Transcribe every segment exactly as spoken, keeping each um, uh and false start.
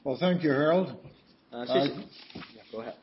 Well, thank you, Harold. 呃，谢谢。Go ahead.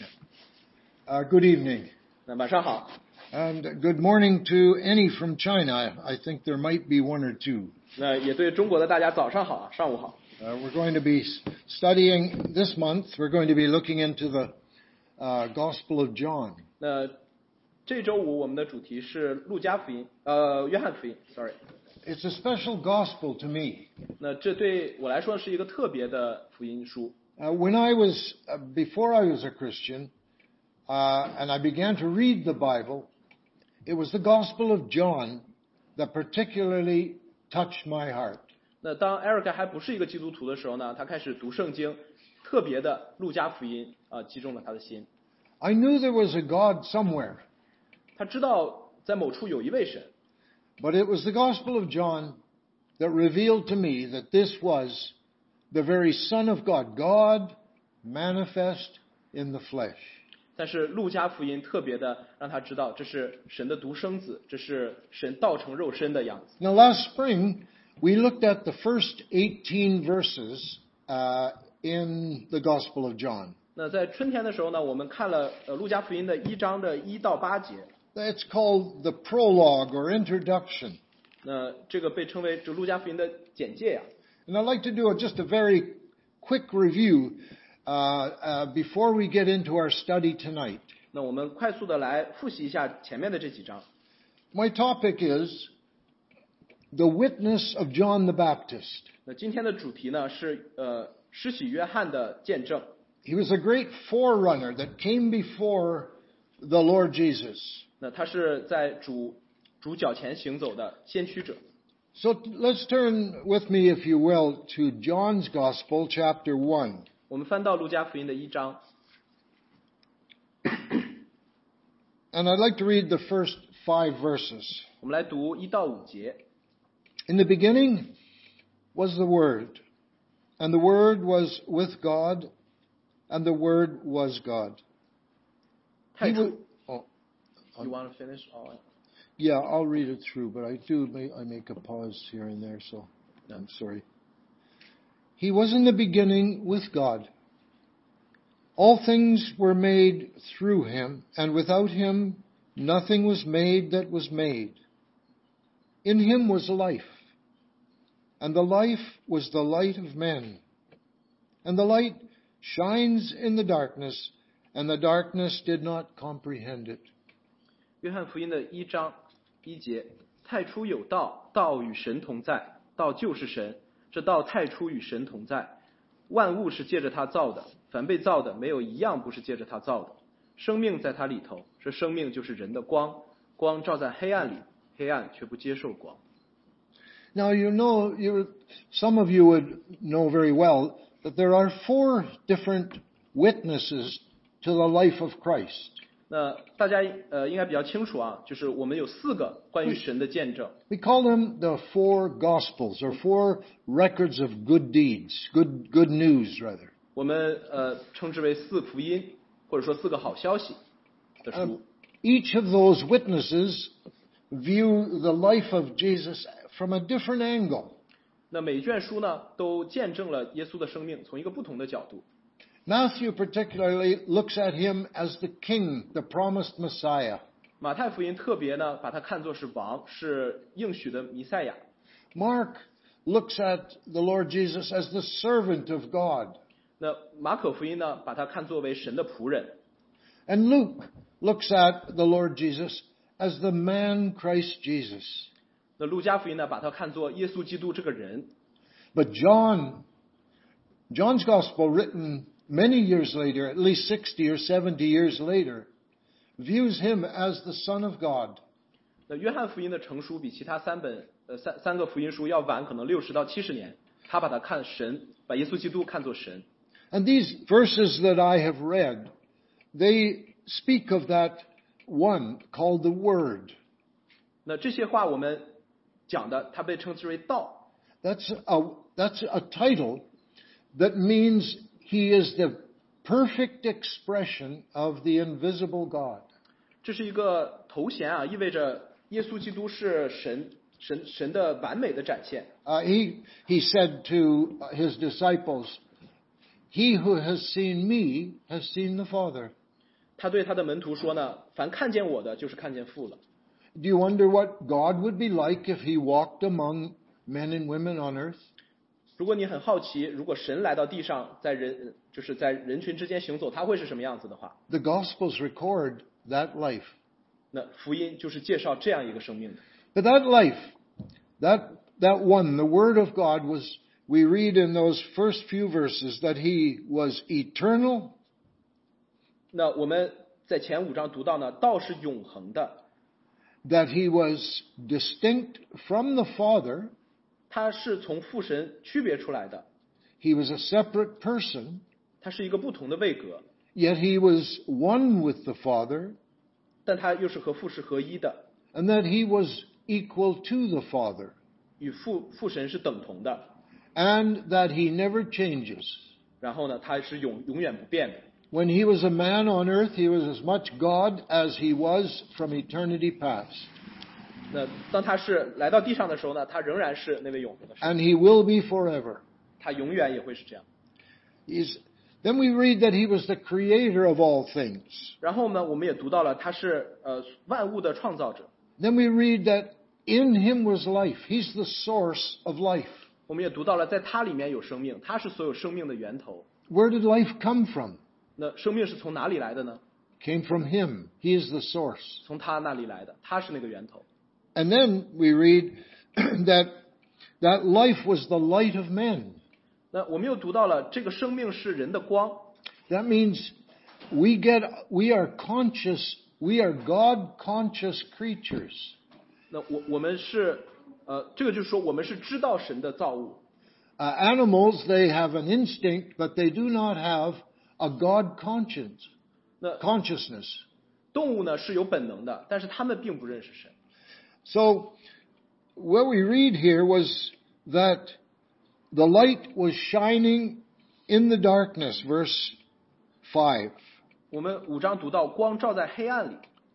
Uh, good evening. 那晚上好。 And good morning to any from China. I think there might be one or two. 那也对中国的大家早上好，上午好。 Uh, we're going to be studying this month. We're going to be looking into the uh, Gospel of John. 那这周五我们的主题是路加福音，呃，约翰福音 ，sorry。 It's a special gospel to me. 那这对我来说是一个特别的福音书。 Uh, when I was, uh, before I was a Christian, uh, and I began to read the Bible, it was the Gospel of John that particularly touched my heart. 那当 Eric 还不是一个基督徒的时候呢，他开始读圣经，特别的路加福音啊、呃，击中了他的心。 I knew there was a God somewhere. 他知道在某处有一位神。 But it was the Gospel of John that revealed to me that this was the very Son of God, God manifest in the flesh. 但是路加福音特别的让他知道，这是神的独生子，这是神道成肉身的样子。 Now, last spring, we looked at the first eighteen verses uh, in the Gospel of John. 那在春天的时候呢，我们看了呃路加福音的一章的一到八节。 It's called the prologue or introduction. 那这个被称为就路加福音的简介呀。 And I'd like to do a, just a very quick review uh, uh, before we get into our study tonight. 那我们快速的来复习一下前面的这几章。 My topic is the witness of John the Baptist. 那今天的主题呢是呃施洗约翰的见证。 He was a great forerunner that came before the Lord Jesus. 那他是在主主脚前行走的先驱者。 So let's turn with me, if you will, to John's Gospel, chapter one. 我们翻到路加福音的一章。 And I'd like to read the first five verses. 我们来读一到五节。 In the beginning was the Word, and the Word was with God, and the Word was God. 太 He 初 was, oh, You want to finish? Oh, yeah, I'll read it through, but I do make, I make a pause here and there, so I'm sorry. He was in the beginning with God. All things were made through him, and without him nothing was made that was made. In him was life, and the life was the light of men. And the light shines in the darkness, and the darkness did not comprehend it. 约翰福音的一章一节，太初有道，道与神同在，道就是神，这道太初与神同在，万物是借着他造的，凡被造的没有一样不是借着他造的，生命在他里头，这生命就是人的光，光照在黑暗里，黑暗却不接受光。 Now you know, you, some of you would know very well that there are four different witnesses to the life of Christ. 那大家呃应该比较清楚啊，就是我们有四个关于神的见证。 We call them the four Gospels, or four records of good deeds, good good news rather. 我们呃称之为四福音，或者说四个好消息的书。 Um, each of those witnesses view the life of Jesus from a different angle. 那每一卷书呢，都见证了耶稣的生命，从一个不同的角度。 Matthew particularly looks at him as the king, the promised Messiah. 马太福音特别呢，把他看作是王，是应许的弥赛亚。 Mark looks at the Lord Jesus as the servant of God. 那马可福音呢，把他看作为神的仆人。 And Luke looks at the Lord Jesus as the man Christ Jesus. 那路加福音呢，把他看作耶稣基督这个人。 But John, John's Gospel, written many years later, at least sixty or seventy years later, views him as the Son of God. 那约翰福音的成书比其他三本呃三三个福音书要晚，可能六十到七十年。他把他看神，把耶稣基督看作神。 And these verses that I have read, they speak of that one called the Word. 那这些话我们讲的，它被称之为道。 That's a, that's a title that means he is the perfect expression of the invisible God. 这是一个头衔啊，意味着耶稣基督是神神神的完美的展现。 Uh, he he said to his disciples, He who has seen me has seen the Father. 他对他的门徒说呢，凡看见我的，就是看见父了。 Do you wonder what God would be like if he walked among men and women on earth? 如果你很好奇，如果神来到地上，在人就是在人群之间行走，他会是什么样子的话， The Gospels record that life. 那福音就是介绍这样一个生命的。 But that life, that, that one, the Word of God was, we read in those first few verses that he was eternal. 那我们在前五章读到呢，道是永恒的， That he was distinct from the Father. 他是从父神区别出来的， He was a separate person, 他是一个不同的位格， yet he was one with the Father, 但他又是和父是合一的， and that he was equal to the Father, 与父父神是等同的。 and that he never changes. 然后呢，他是永永远不变的。 When he was a man on earth, he was as much God as he was from eternity past. 那当他是来到地上的时候呢，他仍然是那位永恒的神， And he will be forever. 他永远也会是这样。 He's, then we read that he was the creator of all things. 然后呢，我们也读到了他是呃万物的创造者。 Then we read that in him was life. He's the source of life. 我们也读到了在他里面有生命，他是所有生命的源头。 Where did life come from? 那生命是从哪里来的呢？ Came from him. He is the source. 从他那里来的，他是那个源头。 And then we read that that life was the light of men. 那我们又读到了这个生命是人的光， That means we get, we are conscious, we are God conscious creatures. 那我我们是呃，这个就是说我们是知道神的造物。 Uh, animals, they have an instinct, but they do not have a God conscience, 那 consciousness. 动物呢是有本能的，但是他们并不认识神。 So what we read here was that the light was shining in the darkness, verse five. 我们五章读到光照在黑暗里，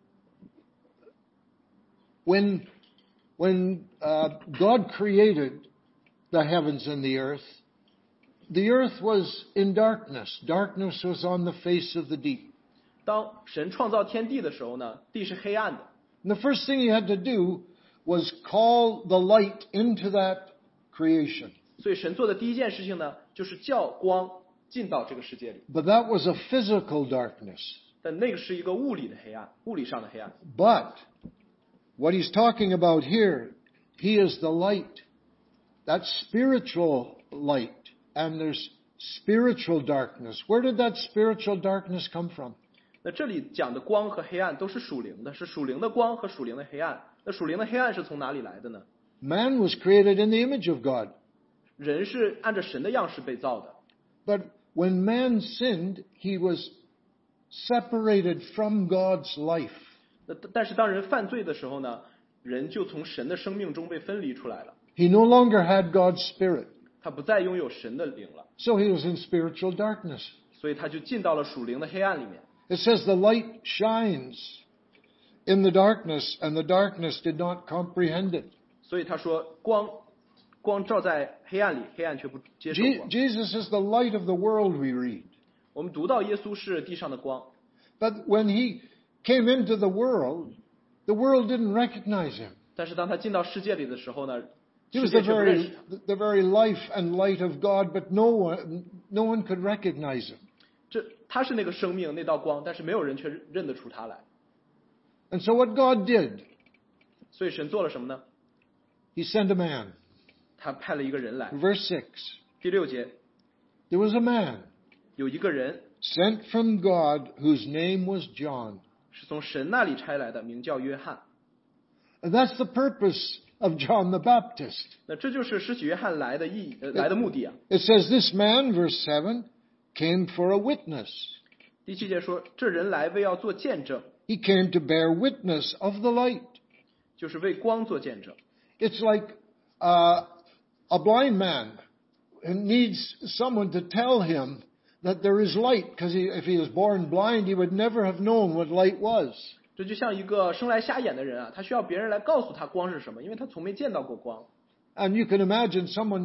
When, when uh, God created the heavens and the earth, the earth was in darkness. Darkness was on the face of the deep. 当神创造天地的时候呢，地是黑暗的。 And the first thing he had to do was call the light into that creation. 所以神做的第一件事情呢，就是叫光进到这个世界里。 But that was a physical darkness. 但那个是一个物理的黑暗，物理上的黑暗。 But what he's talking about here, he is the light. That spiritual light. And there's spiritual darkness. Where did that spiritual darkness come from? 那这里讲的光和黑暗都是属灵的，是属灵的光和属灵的黑暗。那属灵的黑暗是从哪里来的呢？ Man was created in the image of God. 人是按照神的样式被造的， But when man sinned, he was separated from God's life. 那但是当人犯罪的时候呢，人就从神的生命中被分离出来了， He no longer had God's spirit. 他不再拥有神的灵了， So he was in spiritual darkness. 所以他就进到了属灵的黑暗里面。 It says the light shines in the darkness, and the darkness did not comprehend it. 所以他说光光照在黑暗里，黑暗却不接受 Je- 光。 Jesus is the light of the world, we read. 我们读到耶稣是地上的光， But when he came into the world, the world didn't recognize him. 但是当他进到世界里的时候呢， He 世 was 界 the 却不认识 very, 他。 the very life and light of God, but no one, no one could recognize him. 这他是那个生命，那道光，但是没有人却认得出他来。 And so what God did, 所以神做了什么呢？ he sent a man. 他派了一个人来。 Verse six. 第六节， There was a man 有一个人 sent from God whose name was John. 是从神那里差来的，名叫约翰。 And that's the purpose of John the Baptist. 那这就是施洗约翰来的意呃来的目的啊。 It says this man, verse seven, came for a witness. 第七节说，这人来为要做见证， He came to bear witness of the light. 就是为光做见证。 It's like uh, a blind man needs someone to tell him that there is light, because if he was born blind, he would never have known what light was. 这就像一个生来瞎眼的人啊，他需要别人来告诉他光是什么，因为他从没见到过光。 And you can imagine someone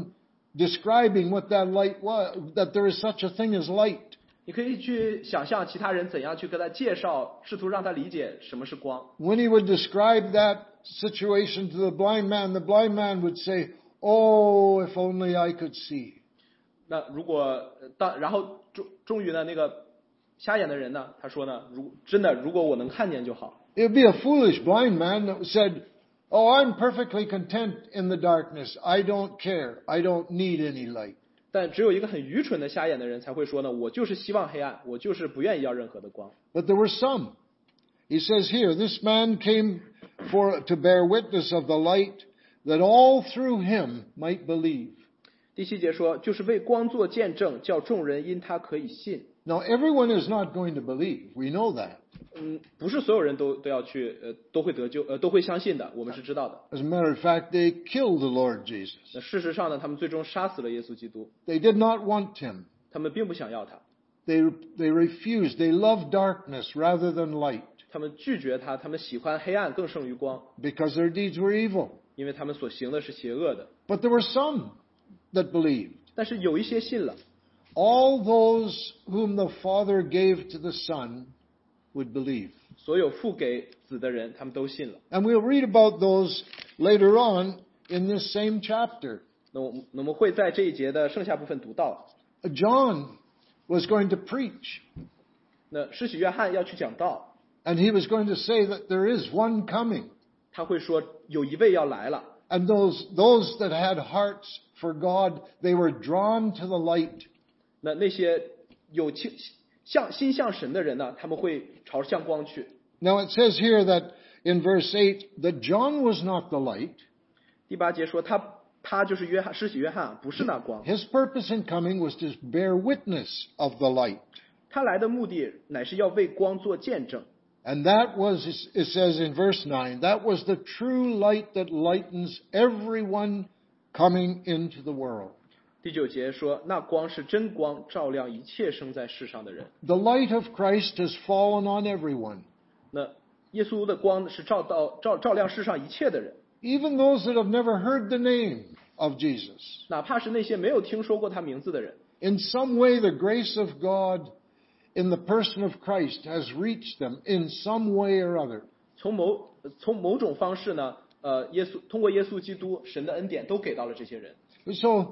describing what that light was, that there is such a thing as light. 你可以去想象其他人怎样去跟他介绍，试图让他理解什么是光。 When he would describe that situation to the blind man, the blind man would say, "Oh, if only I could see." 那如果当然后终终于呢，那个瞎眼的人呢，他说呢，如真的如果我能看见就好。 It would be a foolish blind man that said, "Oh, I'm perfectly content in the darkness. I don't care. I don't need any light." 但只有一个很愚蠢的瞎眼的人才会说呢，我就是希望黑暗，我就是不愿意要任何的光。 But there were some. He says here, "This man came for to bear witness of the light, that all through him might believe." 第七节说，就是为光做见证，叫众人因他可以信。 Now, everyone is not going to believe. We know that. 嗯，不是所有人都都要去呃都会得救呃都会相信的，我们是知道的。 As a matter of fact, they killed the Lord Jesus. 那事实上呢，他们最终杀死了耶稣基督， They did not want him. 他们并不想要他， They, they refused. They loved darkness rather than light 他们拒绝他，他们喜欢黑暗更胜于光， because their deeds were evil. 因为他们所行的是邪恶的。 But there were some that believed. 但是有一些信了， All those whom the Father gave to the Son would believe. 所有付给子的人，他们都信了。 And we'll read about those later on in this same chapter. 那我们我们会在这一节的剩下部分读到， John was going to preach, 那施洗约翰要去讲道， and he was going to say that there is one coming. 他会说有一位要来了。 And those, those that had hearts for God, they were drawn to the light. 那那些有倾向心向神的人呢，他们会朝向光去。 Now it says here that in verse eight that John was not the light. 第八节说他他就是约翰，施洗约翰，不是那光。 His purpose in coming was to bear witness of the light. 他来的目的乃是要为光做见证。 And that was, it says in verse nine, that was the true light that lightens everyone coming into the world. 第九节说，那光是真光，照亮一切生在世上的人。 The light of Christ has fallen on everyone. 那耶稣的光是照到照照亮世上一切的人， Even those that have never heard the name of Jesus. 哪怕是那些没有听说过他名字的人。 In some way, the grace of God in the person of Christ has reached them in some way or other. 从某从某种方式呢，呃，耶稣通过耶稣基督，神的恩典都给到了这些人。 So,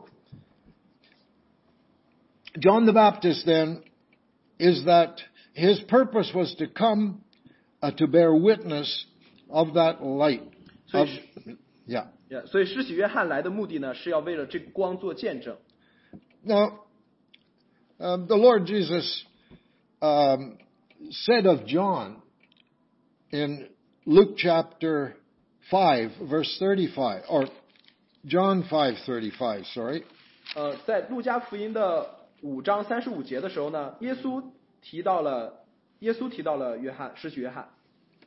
John the Baptist then is that his purpose was to come uh, to bear witness of that light. Of, yeah. Yeah, 所以施洗约翰来的目的呢，是要为了这个光做见证。 Now, um, the Lord Jesus um, said of John in Luke chapter five, verse thirty-five, or John five thirty-five, sorry. 呃，在路加福音的五章三十五节的时候呢，耶稣提到了耶稣提到了约翰，施洗约翰。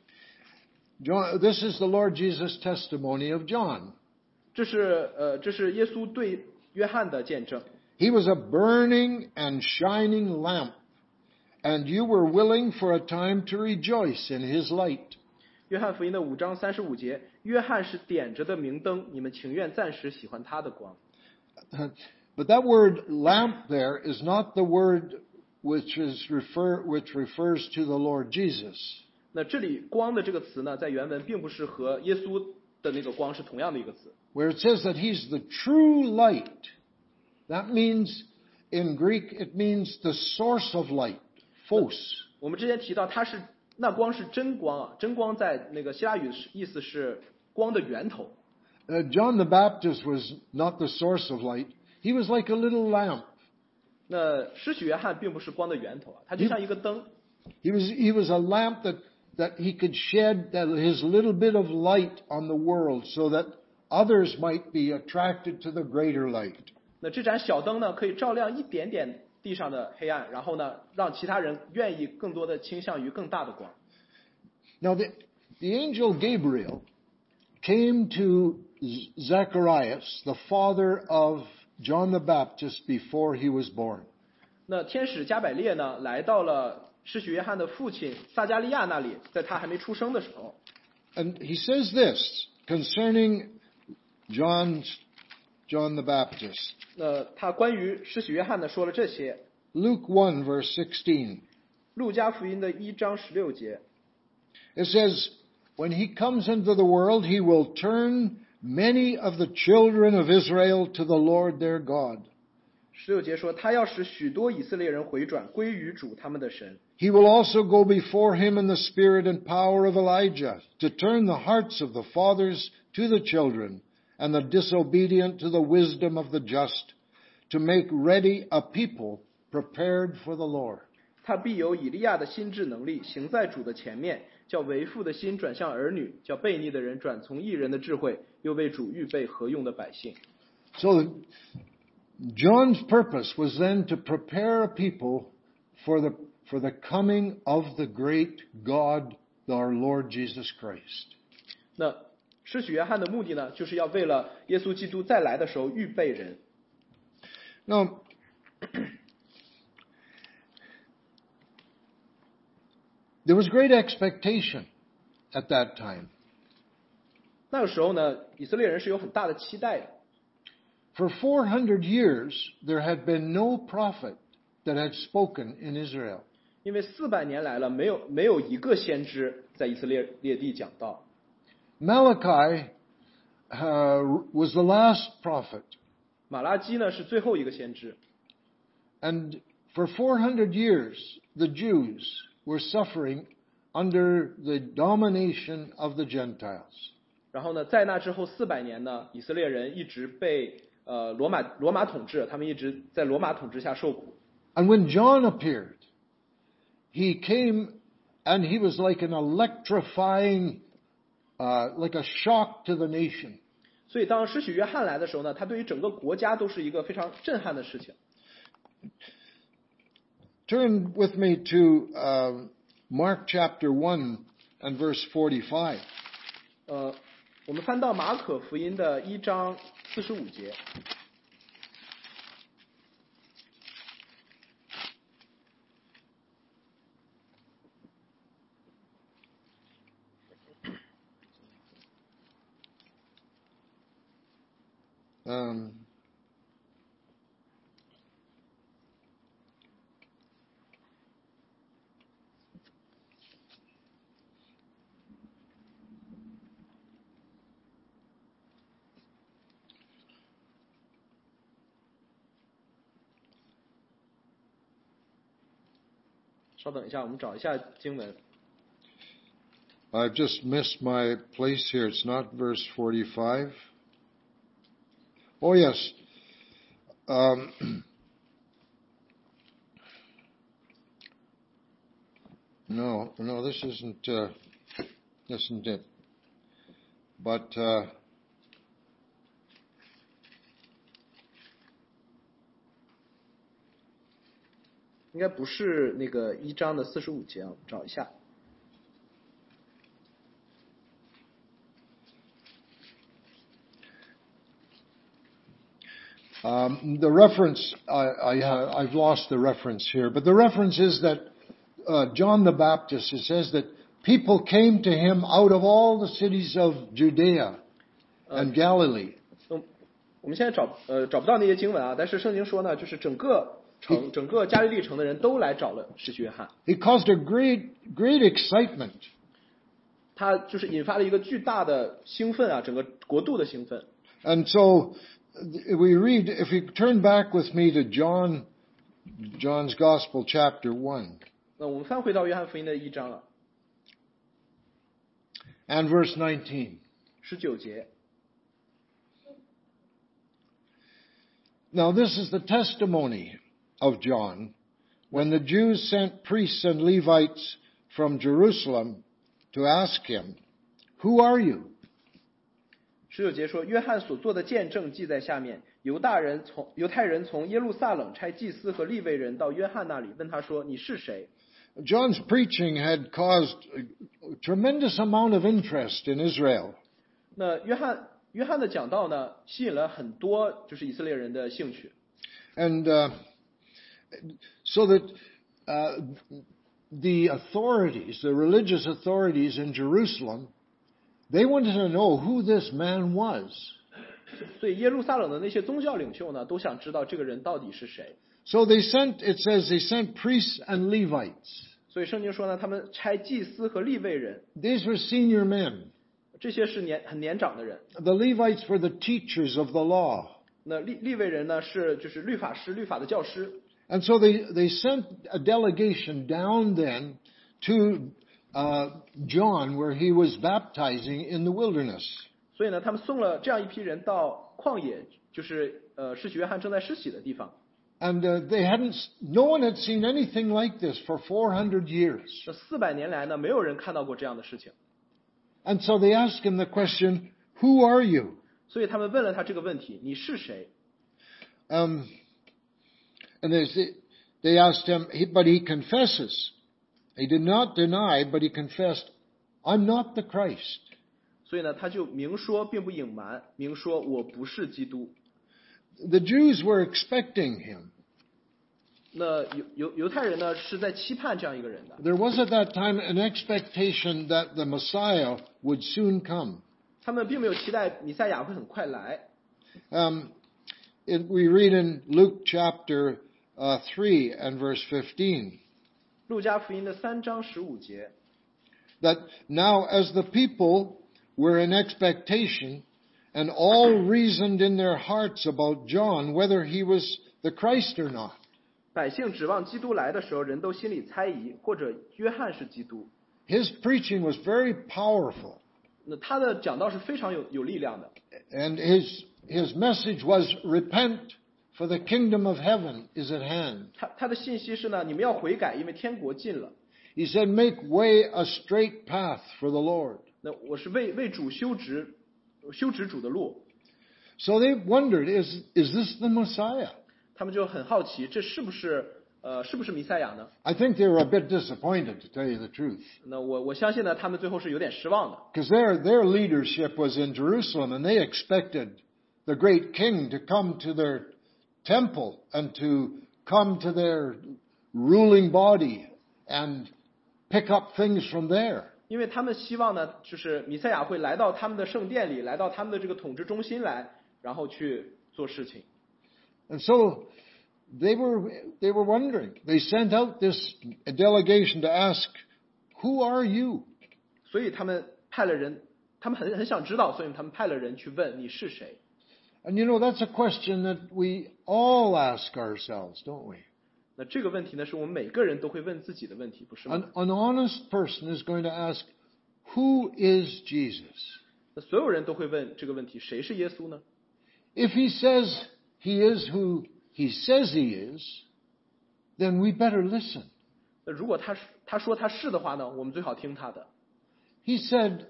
John, this is the Lord Jesus' testimony of John. 这是呃，这是耶稣对约翰的见证。 He was a burning and shining lamp, and you were willing for a time to rejoice in his light. 约翰福音的五章三十五节，约翰是点着的明灯，你们情愿暂时喜欢他的光。 But that word lamp there is not the word which is refer which refers to the Lord Jesus. 那这里光的这个词呢，在原文并不是和耶稣的那个光是同样的一个词。 Where it says that he's the true light. That means, in Greek, it means the source of light, phos. 我们之前提到它是那光是真光啊，真光在那个希腊语意思是光的源头。 Uh, John the Baptist was not the source of light. He was like a little lamp. 那施洗约翰并不是光的源头啊，他就像一个灯。 He was, he was a lamp that, that he could shed that his little bit of light on the world so that others might be attracted to the greater light. 那这盏小灯呢，可以照亮一点点地上的黑暗，然后呢，让其他人愿意更多的倾向于更大的光。 Now the, the angel Gabriel came to Zacharias, the father of John the Baptist, before he was born. 那天使加百列呢，来到了施洗约翰的父亲撒加利亚那里，在他还没出生的时候。 And he says this concerning John's John the Baptist. 那他关于施洗约翰呢说了这些。 Luke one, verse sixteen. 路加福音的一章十六节， It says, when he comes into the world, he will turn many of the children of Israel to the Lord their God. 十六节说，他要使许多以色列人回转，归于主他们的神。 He will also go before him in the spirit and power of Elijah, to turn the hearts of the fathers to the children, and the disobedient to the wisdom of the just, to make ready a people prepared for the Lord. 他必有以利亚的心智能力，行在主的前面，叫为父的心转向儿女，叫悖逆的人转从义人的智慧，又为主预备合用的百姓。 So John's purpose was then to prepare a people for the, for the coming of the great God, our Lord Jesus Christ. 那施洗约翰的目的呢，就是要为了耶稣基督再来的时候预备人。 Now, there was great expectation at that time. 那个时候呢，以色列人是有很大的期待的。 For four hundred years, there had been no prophet that had spoken in Israel. 因为四百年来了，没有没有一个先知在以色列列地讲道。 Malachi uh, was the last prophet. 马拉基呢是最后一个先知。 And for four hundred years, the Jews were suffering under the domination of the Gentiles. 然后呢，在那之后四百年呢，以色列人一直被呃罗马罗马统治，他们一直在罗马统治下受苦。 And when John appeared, he came and he was like an electrifying, uh, like a shock to the nation. 所以当施洗约翰来的时候呢，他对于整个国家都是一个非常震撼的事情。 Turn with me to uh, Mark chapter one and verse forty-five. 呃，我们翻到马可福音的一章四十五节。 Um, 稍等一下，我们找一下经文。 I've just missed my place here. It's not verse forty-five. Oh, yes. Um, no, no, this isn't, uh, this isn't it. But, uh, 应该不是那个一章的四十五节啊，我们找一下。 Um, the reference, I, I, I've lost the reference here, but the reference is that uh, John the Baptist, it says that people came to him out of all the cities of Judea and Galilee. 嗯，我们现在找呃找不到那些经文啊，但是圣经说呢，就是整个城整个加利利城的人都来找了施洗约翰， It caused a great, great excitement. 他就是引发了一个巨大的兴奋啊，整个国度的兴奋。 And so we read, if you turn back with me to John, John's Gospel, chapter one, 那我们翻回到约翰福音的一章了， and verse nineteen. 十九节。 Now this is the testimony of John when the Jews sent priests and Levites from Jerusalem to ask him, "Who are you?" 十九节说，约翰所做的见证记在下面。犹大人从犹太人从耶路撒冷差祭司和利未人到约翰那里，问他说：“你是谁？” John's preaching had caused a tremendous amount of interest in Israel. 那约翰约翰的讲道呢，吸引了很多就是以色列人的兴趣。 And uh, so that uh, the authorities, the religious authorities in Jerusalem, they wanted to know who this man was. 所以耶路撒冷的那些宗教领袖呢，都想知道这个人到底是谁。 So they sent, it says they sent priests and Levites. 所以圣经说呢，他们差祭司和利未人， These were senior men. 这些是年很年长的人。 The Levites were the teachers of the law. 那利利未人呢，是就是律法师、律法的教师。 And so they, they sent a delegation down then to uh, John where he was baptizing in the wilderness. 所以呢，他们送了这样一批人到旷野，就是呃施洗约翰正在施洗的地方。 And uh, they hadn't, no one had seen anything like this for four hundred years. 这四百年来呢，没有人看到过这样的事情。 And so they asked him the question, who are you? 所以他们问了他这个问题：你是谁？ Um, and they, they asked him, he, but he confesses. He did not deny, but he confessed, I'm not the Christ. 所以呢，他就明说，并不隐瞒，明说我不是基督。 The Jews were expecting him. 那犹犹犹太人呢，是在期盼这样一个人的。 There was at that time an expectation that the Messiah would soon come. 他们并没有期待弥赛亚会很快来。 Um, it, we read in Luke chapter uh, three and verse fifteen 路加福音的三章十五节， that now as the people were in expectation and all reasoned in their hearts about John whether he was the Christ or not. 百姓指望基督来的时候，人都心里猜疑，或者约翰是基督。 His preaching was very powerful, 那他的讲道是非常有有力量的。 and his his message was repent, for the kingdom of heaven is at hand. 他他的信息是呢，你们要悔改，因为天国近了。 He said, make way a straight path for the Lord. 那我是为为主修直修直主的路。 So they wondered, is is this the Messiah? 他们就很好奇，这是不是呃是不是弥赛亚呢？ I think they were a bit disappointed, to tell you the truth, 那我我相信呢，他们最后是有点失望的。 because their their leadership was in Jerusalem, and they expected the great king to come to their temple and to come to their ruling body and pick up things from there. 因为他们希望呢，就是弥赛亚会来到他们的圣殿里，来到他们的这个统治中心来，然后去做事情。 And so they were they were wondering. They sent out this delegation to ask, "Who are you?" 所以他们派了人，他们很很想知道，所以他们派了人去问你是谁。 And you know, that's a question that we all ask ourselves, don't we? 那这个问题呢，是我们每个人都会问自己的问题，不是吗？ An, an honest person is going to ask, "Who is Jesus?" 那所有人都会问这个问题：谁是耶稣呢？ If he says he is who he says he is, then we better listen. 那如果他他说他是的话呢，我们最好听他的。 He said,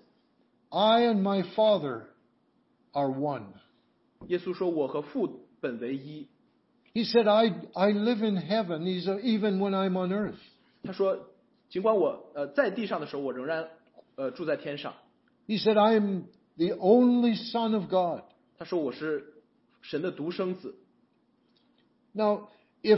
"I and my Father are one." 耶稣说：“我和父本为一。” He said, I, I live in heaven even when I'm on earth. 他说：“尽管我呃在地上的时候，我仍然呃住在天上。” He said, I'm the only Son of God. 他说：“我是神的独生子。” Now, if,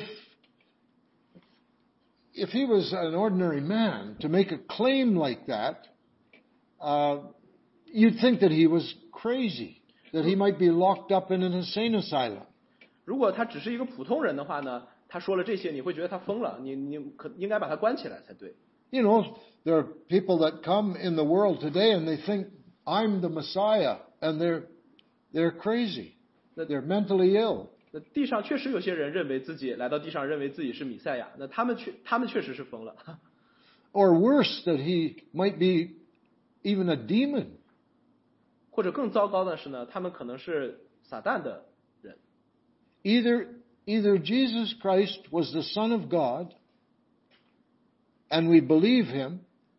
if he was an ordinary man to make a claim like that, uh, you'd think that he was crazy, that he might be locked up in an insane asylum. 如果他只是一个普通人的话呢，他说了这些，你会觉得他疯了，你你可应该把他关起来才对。 You know, there are people that come in the world today and they think, I'm the Messiah, and they're, they're crazy. They're mentally ill. 那地上确实有些人认为自己来到地上，认为自己是弥赛亚，那他们确他们确实是疯了。 Or worse, that he might be even a demon. 或者更糟糕的是呢，他们可能是撒旦的人。 Either, either Jesus Christ was the Son of God, and we believe him,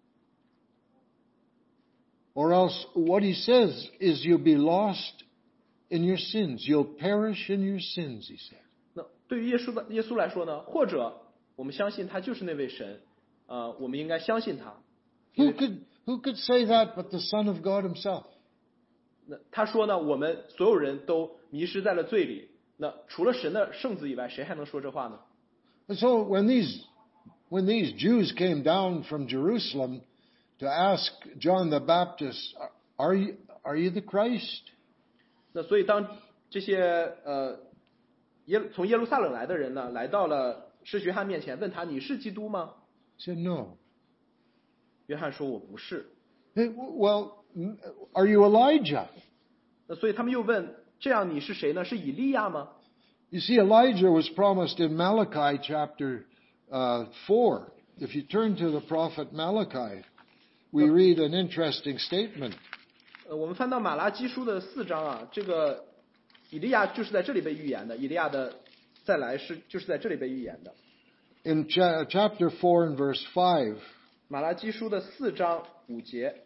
or else what he says is you'll be lost in your sins. You'll perish in your sins, he said. 那对于耶稣的耶稣来说呢，或者我们相信他就是那位神，呃，我们应该相信他。 Who could, who could say that but the Son of God himself? 那他说呢，我们所有人都迷失在了罪里。那除了神的圣子以外，谁还能说这话呢？ And so when these, when these Jews came down from Jerusalem to ask John the Baptist, are you, are you the Christ? 那所以当这些呃耶从耶路撒冷来的人呢，来到了施洗约翰面前，问他你是基督吗？ He said, no. 约翰说我不是。 Hey, well, are you Elijah? 那所以他们又问，这样你是谁呢？是以利亚吗？ You see, Elijah was promised in Malachi chapter uh, four. If you turn to the prophet Malachi, we read an interesting statement. 呃，我们翻到马拉基书的四章啊，这个以利亚就是在这里被预言的，以利亚的再来是就是在这里被预言的。 In cha- chapter four and verse five, 马拉基书的四章五节，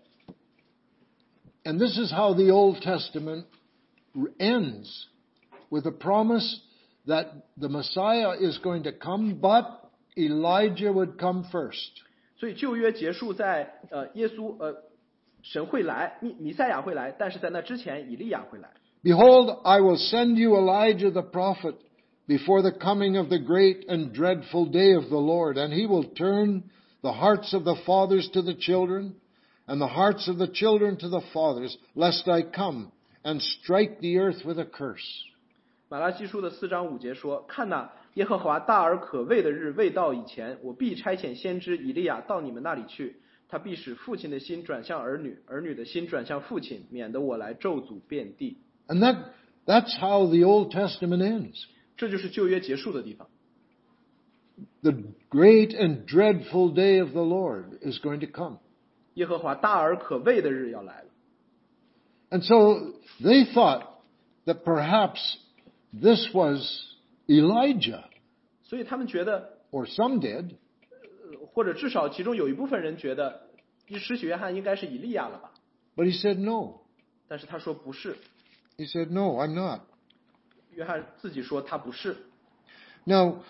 and this is how the Old Testament ends, with a promise that the Messiah is going to come, but Elijah would come first. 所以旧约结束在呃耶稣呃神会来，弥弥赛亚会来，但是在那之前以利亚会来。 Behold, I will send you Elijah the prophet before the coming of the great and dreadful day of the Lord, and he will turn the hearts of the fathers to the children, and the hearts of the children to the fathers, lest I come and strike the earth with a curse. 马拉基书的四章五节说：“看哪，耶和华大而可畏的日未到以前，我必差遣先知以利亚到你们那里去，他必使父亲的心转向儿女，儿女的心转向父亲，免得我来咒诅遍地。” And that, that's how the Old Testament ends. 这就是旧约结束的地方。 The great and dreadful day of the Lord is going to come. 耶和华大而可畏的日要来了。 And so they thought that perhaps this was Elijah, 所以他们觉得， or some did. 呃或者至少其中有一部分人觉得，施洗约翰应该是以利亚了吧？ But he said no. 但是他说不是， He said, no, I'm not. 约翰自己说他不是。 Now,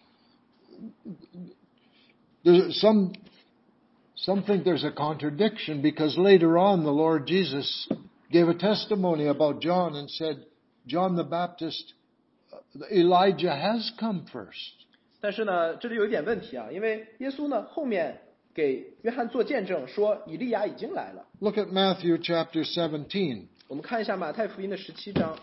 there's some, some think there's a contradiction because later on the Lord Jesus gave a testimony about John and said, John the Baptist, Elijah has come first. 但是呢，这里有一点问题啊，因为耶稣呢后面给约翰做见证说以利亚已经来了。 Look at Matthew chapter seventeen. 我们看一下马太福音的十七章。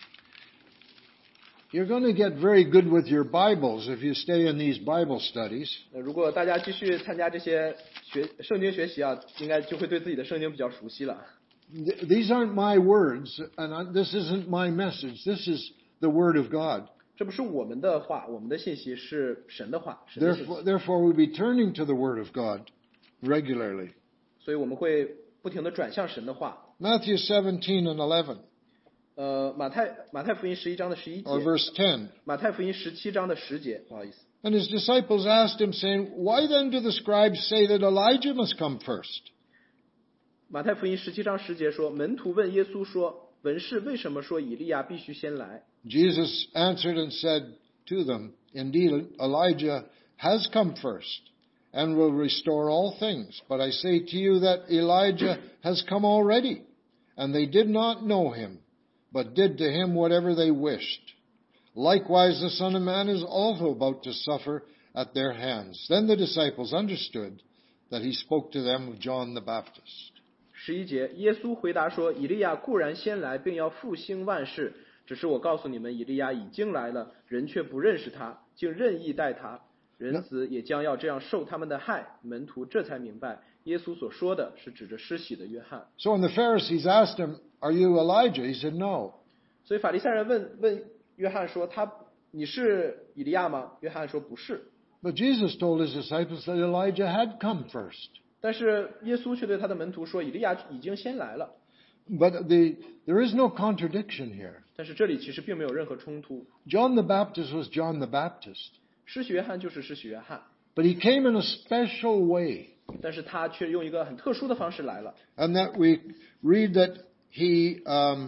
You're going to get very good with your Bibles if you stay in these Bible studies. 呃如果大家继续参加这些学圣经学习啊，应该就会对自己的圣经比较熟悉了。 Th- These aren't my words, and I, this isn't my message. This is the Word of God. 这不是我们的话，我们的信息是神的话，神的信息。 Therefore, therefore, we'll be turning to the Word of God regularly. 所以我们会不停的转向神的话。 Matthew seventeen and eleven, 呃，马太马太福音十一章的十一节， or verse ten. 马太福音十七章的十节，不好意思。 And his disciples asked him, saying, Why then do the scribes say that Elijah must come first? 马太福音十七章十节说，门徒问耶稣说，文士为什么说以利亚必须先来？ Jesus answered and said to them, Indeed, Elijah has come first, and will restore all things. But I say to you that Elijah has come already, and they did not know him, but did to him whatever they wished. Likewise, the Son of Man is also about to suffer at their hands. Then the disciples understood that he spoke to them of John the Baptist. 十一节，耶稣回答说，以利亚固然先来，并要复兴万事，只是我告诉你们，以利亚已经来了，人却不认识他，竟任意待他。人子也将要这样受他们的害。门徒这才明白，耶稣所说的是指着施洗的约翰。 So when the Pharisees asked him, Are you Elijah? He said, No. 所以法利赛人问问约翰说，他你是以利亚吗？约翰说不是。 But Jesus told his disciples that Elijah had come first. 但是耶稣却对他的门徒说，以利亚已经先来了。 But the, there is no contradiction here. 但是这里其实并没有任何冲突。 John the Baptist was John the Baptist. 施洗约翰就是施洗约翰， But he came in a special way. 但是他却用一个很特殊的方式来了。 And that we read that he, um,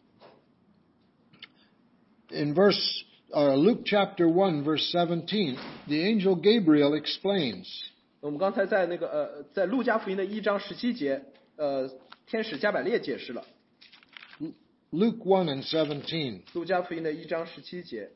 in verse, uh, Luke chapter one, verse seventeen, the angel Gabriel explains. 我们刚才在那个呃，在路加福音的一章十七节，呃，天使加百列解释了。 Luke one and seventeen. 路加福音的一章十七节，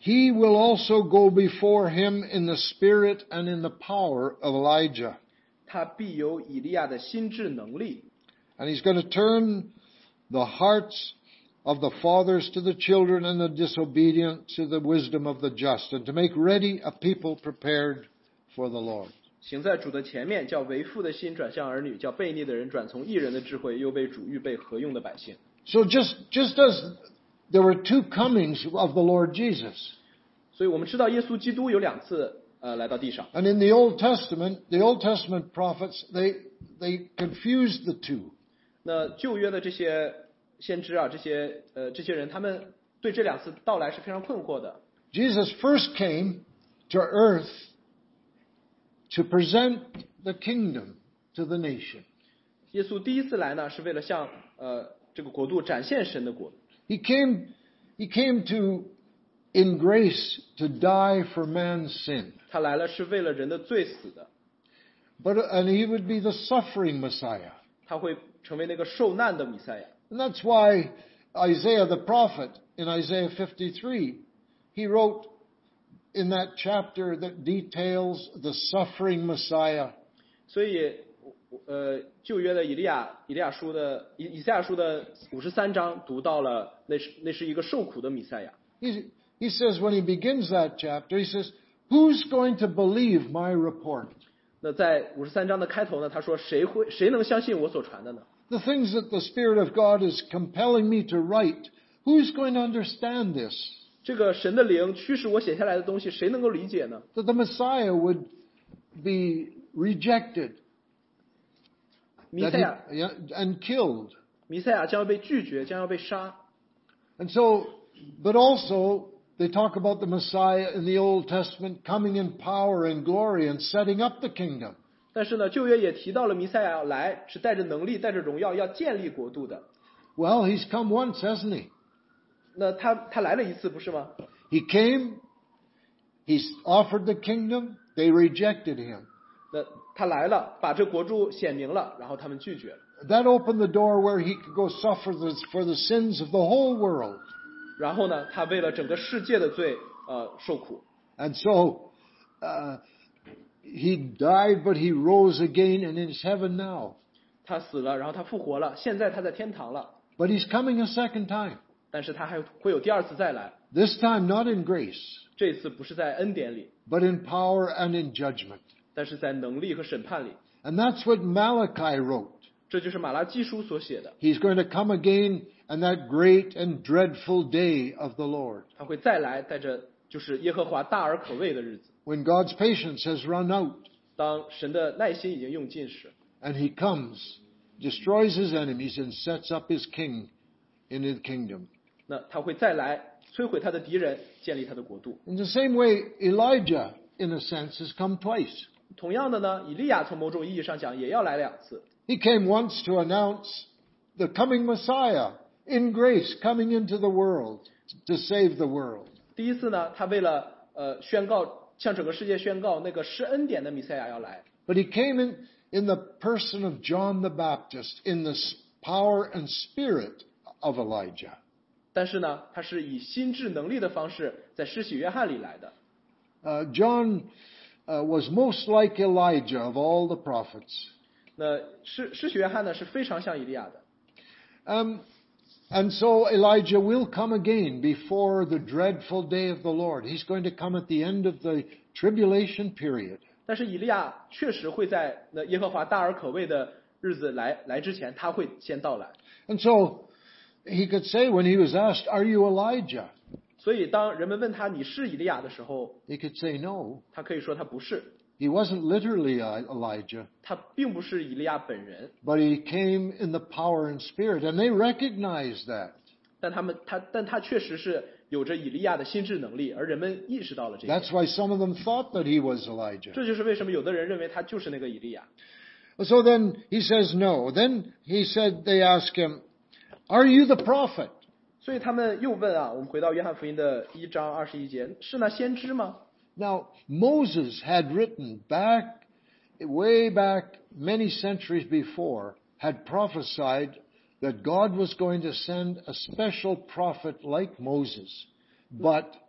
he will also go before him in the spirit and in the power of Elijah. 他必有以利亚的心智能力， And he's going to turn the hearts of the fathers to the children and the disobedient to the wisdom of the just, and to make ready a people prepared for the Lord. 行在主的前面，叫为父的心转向儿女，叫悖逆的人转从义人的智慧，又被主预备合用的百姓。 So just, just as there were two comings of the Lord Jesus, 所以我们知道耶稣基督有两次呃来到地上， and in the Old Testament, the Old Testament prophets, they, they confused the two. 那旧约的这些先知啊，这些呃这些人，他们对这两次到来是非常困惑的。 Jesus first came to earth to present the kingdom to the nation. 耶稣第一次来呢，是为了向呃这个国度展现神的国。 He came, he came to, in grace, to die for man's sin. 他来了是为了人的罪死的， But, and he would be the suffering Messiah. 他会成为那个受难的弥赛亚。 And that's why Isaiah the prophet, in Isaiah fifty-three, he wrote in that chapter that details the suffering Messiah. 所以，呃，旧约的以利亚以利亚书的以以赛亚书的五十三章读到了，那是那是一个受苦的弥赛亚。 He, he says when he begins that chapter, he says, "Who's going to believe my report?" 那在五十三章的开头呢，他说谁会谁能相信我所传的呢？ The things that the Spirit of God is compelling me to write, who's going to understand this? 这个神的灵驱使我写下来的东西，谁能够理解呢？ That the Messiah would be rejected 弥 that 赛亚 he, yeah, and killed. 弥赛亚将要被拒绝，将要被杀。 And so, but also, they talk about the Messiah in the Old Testament coming in power and glory and setting up the kingdom. 但是呢，旧约也提到了弥赛亚要来，是带着能力、带着荣耀，要建立国度的。 Well, he's come once, hasn't he? 那他他来了一次，不是吗？ He came, he offered the kingdom, they rejected him. 那他来了，把这国度显明了，然后他们拒绝了。 That opened the door where he could go suffer the, for the sins of the whole world. 然后呢，他为了整个世界的罪，呃，受苦。 And so, uh, he died, but he rose again and is heaven now. 他死了，然后他复活了，现在他在天堂了。 But he's coming a second time. 但是他还会有第二次再来， This time not in grace, 这次不是在恩典里， but in power and in judgment. 但是在能力和审判里。 And that's what Malachi wrote. 这就是马拉基书所写的， He's going to come again on that great and dreadful day of the Lord, 他会再来，带着就是耶和华大而可畏的日子， when God's patience has run out, 当神的耐心已经用尽时， and he comes, destroys his enemies, and sets up his king in his kingdom. 那他会再来摧毁他的敌人，建立他的国度。 In the same way, Elijah, in a sense, has come twice. 同样的呢，以利亚从某种意义上讲也要来两次。 He came once to announce the coming Messiah in grace coming into the world to save the world. 第一次呢，他为了呃宣告，向整个世界宣告那个施恩典的弥赛亚要来。 But he came in, in the person of John the Baptist, in the s- power and spirit of Elijah. 但是呢，他是以心智能力的方式在施洗约翰里来的。 Uh, John uh, was most like Elijah of all the prophets. 那施施洗约翰呢是非常像以利亚的。 Um, and so Elijah will come again before the dreadful day of the Lord. He's going to come at the end of the tribulation period. 但是以利亚确实会在那耶和华大而可畏的日子来来之前，他会先到来。 And so he could say when he was asked, "Are you Elijah?" 所以当人们问他你是以利亚的时候， He could say no. 他可以说他不是， He wasn't literally uh, Elijah, 他并不是以利亚本人。 but he came in the power and spirit, and they recognized that. 但他们他但他确实是有着以利亚的心智能力，而人们意识到了这一点。 That's why some of them thought that he was Elijah. 这就是为什么有的人认为他就是那个以利亚。 So then he says no. Then he said, they ask him, "Are you the prophet?" 所以他们又问啊，我们回到约翰福音的一章二十一节，是那先知吗？ Now, Moses had written back, way back many centuries before, had prophesied that God was going to send a special prophet like Moses, but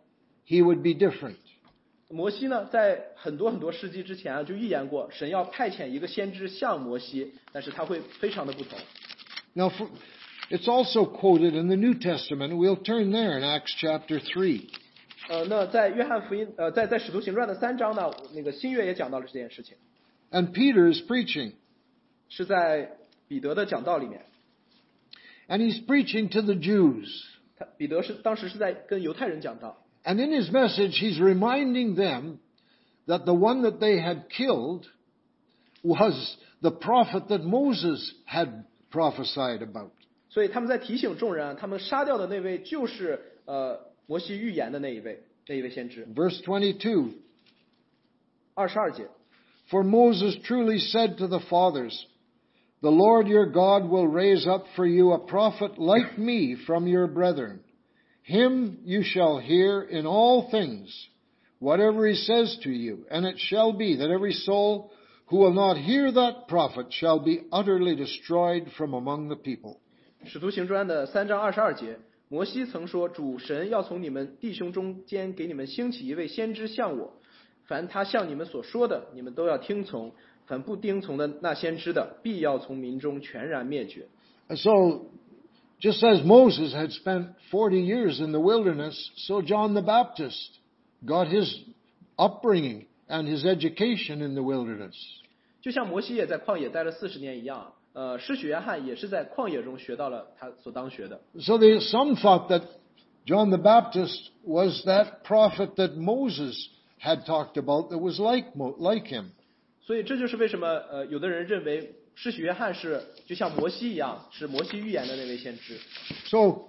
he would be different. 摩西呢，在很多很多世纪之前啊，就预言过，神要派遣一个先知像摩西，但是他会非常的不同。 Now, for, it's also quoted in the New Testament. We'll turn there in Acts chapter three. 呃，那在约翰福音，呃，在在使徒行传的三章呢，那个新约也讲到了这件事情。 And Peter is preaching. 是在彼得的讲道里面。 And he's preaching to the Jews. 他彼得是当时是在跟犹太人讲道。 And in his message, he's reminding them that the one that they had killed was the prophet that Moses had prophesied about. 所以他们在提醒众人啊，他们杀掉的那位就是呃摩西预言的那一位，那一位先知。 Verse twenty-two. 二十二节。 For Moses truly said to the fathers, The Lord your God will raise up for you a prophet like me from your brethren. Him you shall hear in all things, whatever he says to you. And it shall be that every soul who will not hear that prophet shall be utterly destroyed from among the people. 使徒行传的三章二十二节，摩西曾说，主神要从你们弟兄中间给你们兴起一位先知像我，凡他向你们所说的，你们都要听从。凡不听从的那先知的，必要从民中全然灭绝。 So, just as Moses had spent forty years in the wilderness, so John the Baptist got his upbringing and his education in the wilderness. 就像摩西也在旷野待了四十年一样，呃，施洗约翰也是在旷野中学到了他所当学的。 So they, some thought that John the Baptist was that prophet that Moses had talked about that was like, like him. 所以这就是为什么呃，有的人认为施洗约翰是就像摩西一样，是摩西预言的那位先知。 So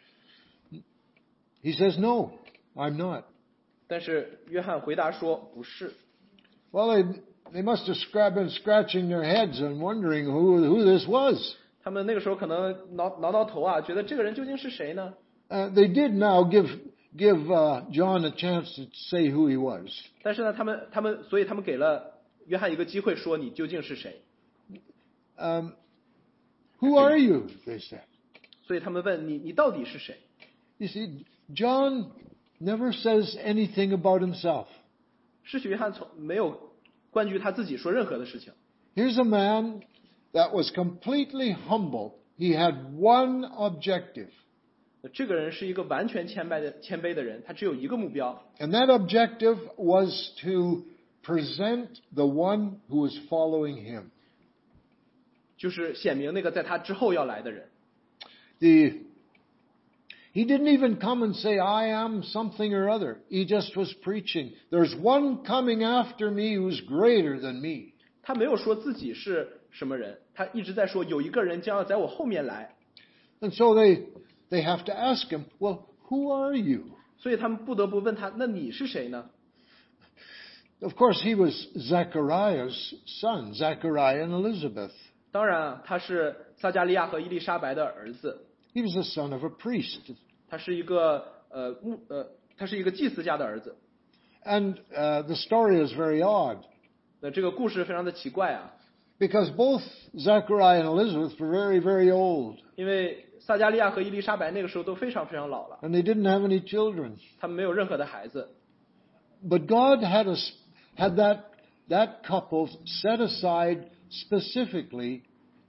he says, "No, I'm not." 但是约翰回答说不是。 Well, they they must have scra- been scratching their heads and wondering who who this was. 他们那个时候可能挠挠挠头啊，觉得这个人究竟是谁呢？ Uh, they did now give give uh, John a chance to say who he was. 但是呢，他们他们所以他们给了约翰一个机会，说你究竟是谁？ Um, who are you? They said. 所以他们问你，你到底是谁？ You see, John never says anything about himself. 施洗约翰从没有关于他自己说任何的事情。 Here's a man that was completely humble. He had one objective. 这个人是一个完全谦卑的谦卑的人，他只有一个目标。 And that objective was to present the one who was following him. 就是显明那个在他之后要来的人。 The, he didn't even come and say, I am something or other. He just was preaching. There's one coming after me who's greater than me. 他没有说自己是什么人，他一直在说有一个人将要在我后面来。 And so they, they have to ask him, well, who are you? 所以他们不得不问他，那你是谁呢？ Of course, he was Zechariah's son, Zechariah and Elizabeth. 当然啊，他是撒加利亚和伊丽莎白的儿子， He was the son of a priest. 他是一个呃牧呃，他是一个祭司家的儿子。 And uh, the story is very odd 那这个故事非常的奇怪啊， because both Zechariah and Elizabeth were very, very old. 因为撒加利亚和伊丽莎白那个时候都非常非常老了， And they didn't have any children. 他们没有任何的孩子。 But God had, a, had that, that couple set aside specifically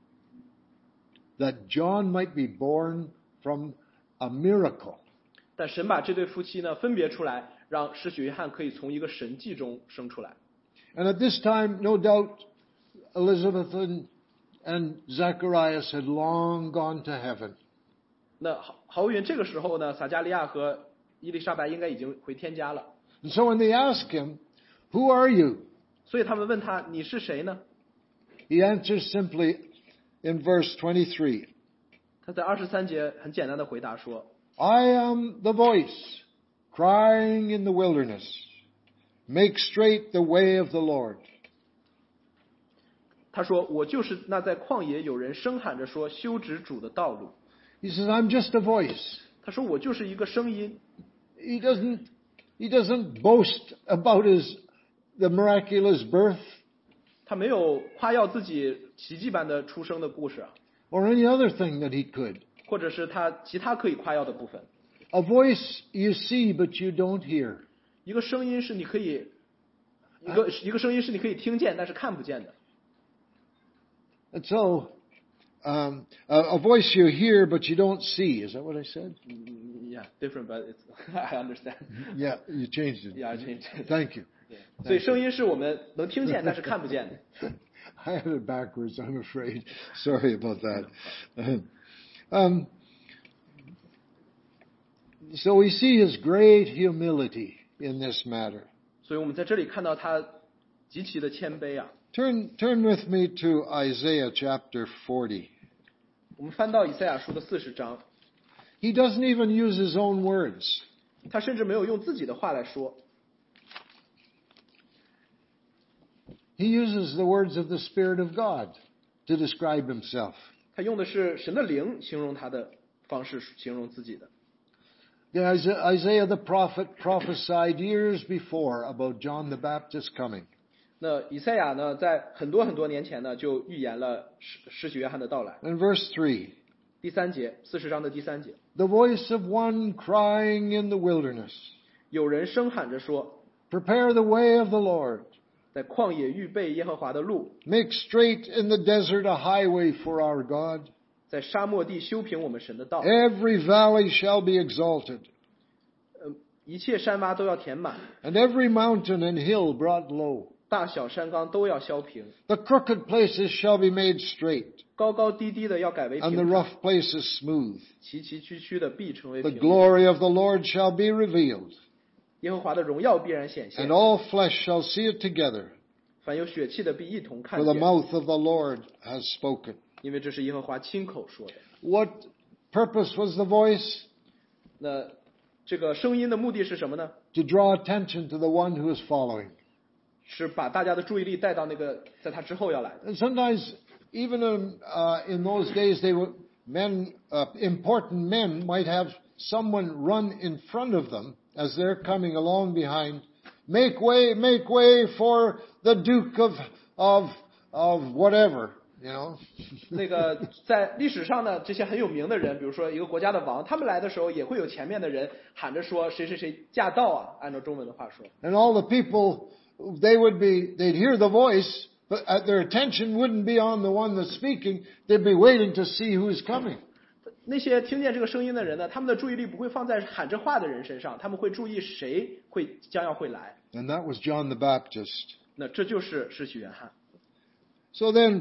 that John might be born from a miracle. 但神把这对夫妻呢分别出来，让施洗约翰可以从一个神迹中生出来。 And at this time, no doubt, Elizabeth and, and Zacharias had long gone to heaven. 那毫毫无疑问，这个时候呢，撒加利亚和伊丽莎白应该已经回天家了。 And so when they ask him, who are you? 所以他们问他，你是谁呢？ He answers simply in verse twenty-three. 他在二十三节很简单的回答说 I am the voice crying in the wilderness. Make straight the way of the Lord. 他说我就是那在旷野有人声喊着说修直主的道路。 He says, I'm just a voice. 他说我就是一个声音。 He doesn't, he doesn't boast about his, the miraculous birth 他没有夸耀自己奇迹般的出生的故事啊， or any other thing that he could. 或者是他其他可以夸耀的部分。 A voice you see but you don't hear. 一个声音是你可以，一个一个声音是你可以听见但是看不见的。 And so, um, a, a voice you hear but you don't see. Is that what I said? Yeah, different, but it's I understand. Yeah, you changed it. Yeah, I changed it. Thank you. 所以声音是我们能听见但是看不见的。 I had it backwards, I'm afraid. Sorry about that. Um, so we see his great humility in this matter. 所以我们在这里看到他极其的谦卑啊。 Turn, turn with me to Isaiah chapter forty. 我们翻到以赛亚书的四十章， He doesn't even use his own words. 他甚至没有用自己的话来说， He uses the words of the Spirit of God to describe himself. 他用的是神的灵形容他的方式形容自己的。 The Isaiah, Isaiah the prophet prophesied years before about John the Baptist coming. 那以赛亚呢，在很多很多年前呢，就预言了施施洗约翰的到来。 In verse three, 第三节，四十章的第三节， the voice of one crying in the wilderness, 有人声喊着说， prepare the way of the Lord, 在旷野预备耶和华的路， make straight in the desert a highway for our God. 在沙漠地修平我们神的道， Every valley shall be exalted, 呃，一切山洼都要填满， and every mountain and hill brought low. 大小山冈都要削平， The crooked places shall be made straight, 高高低低的要改为 and the 平坦， rough places smooth. 崎崎岖岖的必成为 The 平路。 glory of the Lord shall be revealed, 耶和华的荣耀必然显 and 现， all flesh shall see it together, 凡有血气的必一同看 for the 见， mouth of the Lord has spoken. 因为这是耶和华亲口说的。 What purpose was the voice? 那这个声音的目的是什么呢？ To draw attention to the one who is following. 是把大家的注意力带到那个在他之后要来的。 And sometimes, even in, uh, in those days, they were men, uh, important men might have someone run in front of them as they're coming along behind. Make way, make way for the Duke of of of whatever, you know. 那个在历史上呢，这些很有名的人，比如说一个国家的王，他们来的时候也会有前面的人喊着说谁谁谁驾到啊，按照中文的话说。 And all the people, they would be, they'd hear the voice, but uh, their attention wouldn't be on the one that's speaking. They'd be waiting to see who's coming. 那些听见这个声音的人呢，他们的注意力不会放在喊着话的人身上，他们会注意谁会将要会来。 And that was John the Baptist. 那这就是施洗约翰。 So then,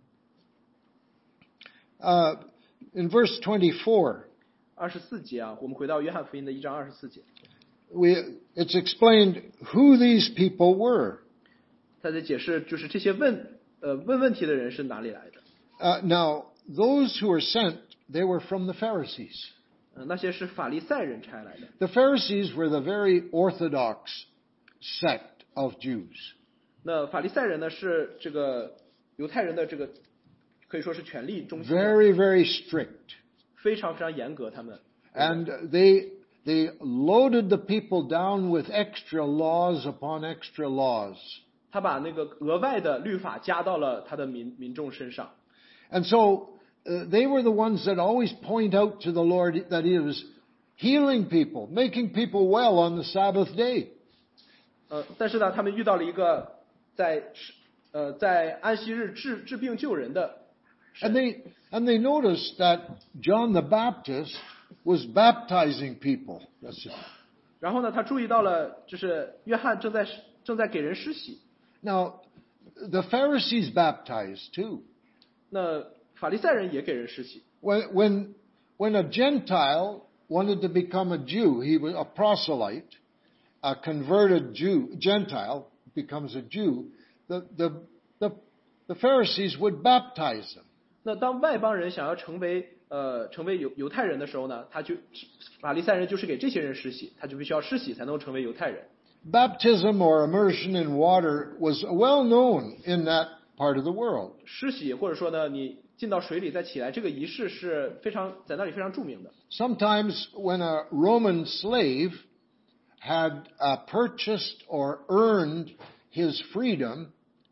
uh, in verse twenty-four, 二十四节啊，我们回到约翰福音的一章二十四节， we, it's explained who these people were. 他在解释就是这些问呃问问题的人是哪里来的。 Uh, now, those who were sent, they were from the Pharisees. 呃，那些是法利赛人差来的。 The Pharisees were the very orthodox sect of Jews. 那法利赛人呢，是这个犹太人的这个可以说是权力中心的， Very, very strict. 非常非常严格。他们 And they, they loaded the people down with extra laws upon extra laws. 他把那个额外的律法加到了他的民民众身上。 And so uh, they were the ones that always point out to the Lord that He was healing people, making people well on the Sabbath day. 呃，但是呢，他们遇到了一个在呃在安息日治治病救人的 And they, and they noticed that John the Baptist was baptizing people. That's it. 然后呢，他注意到了，就是约翰正在正在给人施洗。 Now, the Pharisees baptized too. 那法利赛人也给人施洗。 When, when, when a Gentile wanted to become a Jew, he was a proselyte, a converted Jew, Gentile becomes a Jew, the, the, the, the Pharisees would baptize them. 那当外邦人想要成为呃成为犹犹太人的时候呢，他就法利赛人就是给这些人施洗，他就必须要施洗才能成为犹太人。 Baptism or immersion in water was well known in that part of the world. 施洗或者说呢，你进到水里再起来，这个仪式是非常在那里非常著名的。 Sometimes when a Roman slave had uh, purchased or earned his freedom,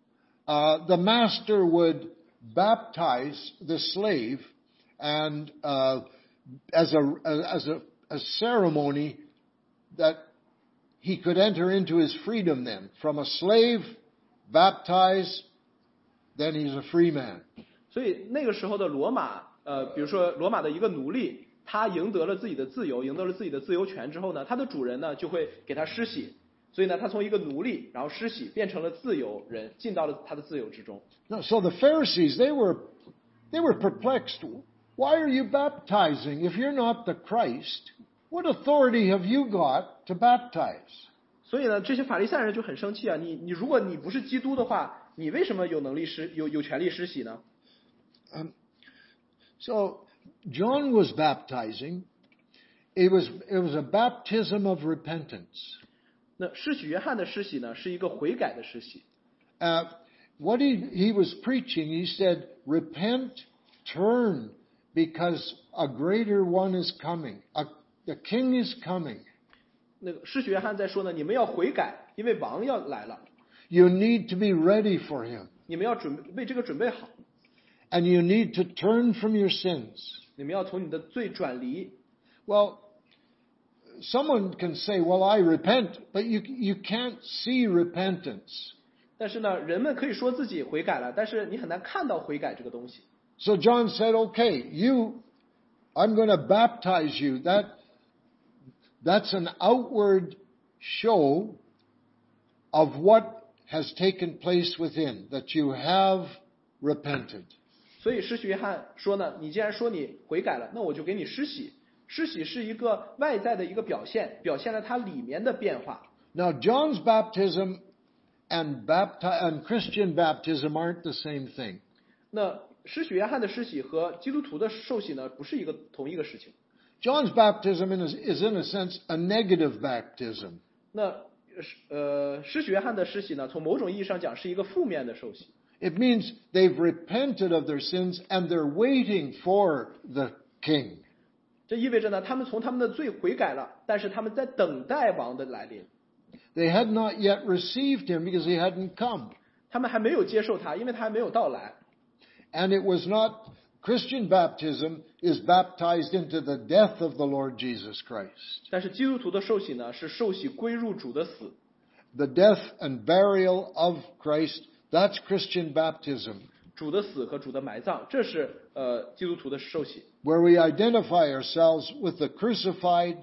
uh, the master would baptize the slave, and uh, as a as a a ceremony that he could enter into his freedom then. From a slave, baptize, then he's a free man. 所以那个时候的罗马，呃，比如说罗马的一个奴隶，他赢得了自己的自由，赢得了自己的自由权之后呢，他的主人呢就会给他施洗，所以呢，他从一个奴隶，然后施洗变成了自由人，进到了他的自由之中。 No, so the Pharisees, they were, they were perplexed. Why are you baptizing if you're not the Christ? What authority have you got to baptize? 所以呢，这些法利赛人就很生气啊！你你如果你不是基督的话，你为什么有能力施有有权利施洗呢？ Um, so John was baptizing. It was it was a baptism of repentance. 那施洗约翰的施洗呢，是一个悔改的施洗。 Uh, what he he was preaching, he said, "Repent, turn, because a greater one is coming. A, the King is coming." 那个施洗约翰在说呢，你们要悔改，因为王要来了。 You need to be ready for him. 你们要准备为这个准备好。 And you need to turn from your sins. 你们要从你的罪转离。 Well, someone can say, "Well, I repent," but you you can't see repentance. 但是呢，人们可以说自己悔改了，但是你很难看到悔改这个东西。 So John said, "Okay, you, I'm going to baptize you." That that's an outward show of what has taken place within, that you have repented. 所以施洗约翰说呢，你既然说你悔改了，那我就给你施洗。施洗是一个外在的一个表现，表现了它里面的变化。 Now, John's baptism and bapti- and Christian baptism aren't the same thing. 那施洗约翰的施洗和基督徒的受洗呢，不是一个同一个事情。 John's baptism is, is in a sense a negative baptism. 那呃，施洗约翰的施洗呢，从某种意义上讲是一个负面的受洗。 It means they've repented of their sins and they're waiting for the king. 这意味着呢，他们从他们的罪悔改了，但是他们在等待王的来临。 They had not yet received him because he hadn't come. 他们还没有接受他，因为他还没有到来。 And it was not, Christian baptism is baptized into the death of the Lord Jesus Christ. 但是基督徒的受洗呢，是受洗归入主的死。 The death and burial of Christ, that's Christian baptism. 主的死和主的埋葬，这是呃基督徒的受洗。 Where we identify ourselves with the crucified,